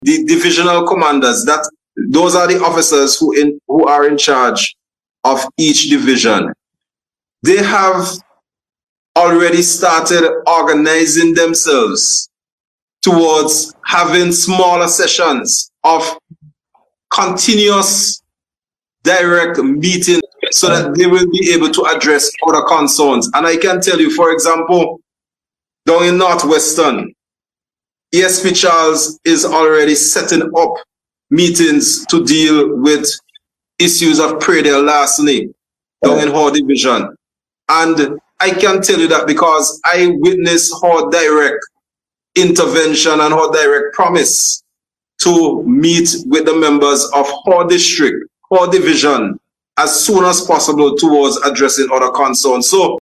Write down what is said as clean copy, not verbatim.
the divisional commanders, that those are the officers who are in charge of each division. They have already started organizing themselves towards having smaller sessions of continuous direct meeting so that they will be able to address other concerns. And I can tell you, for example, down in Northwestern, ESP Charles is already setting up meetings to deal with issues of predatory larceny down in her division. And I can tell you that because I witnessed her direct intervention and her direct promise to meet with the members of her district, her division, as soon as possible towards addressing other concerns. So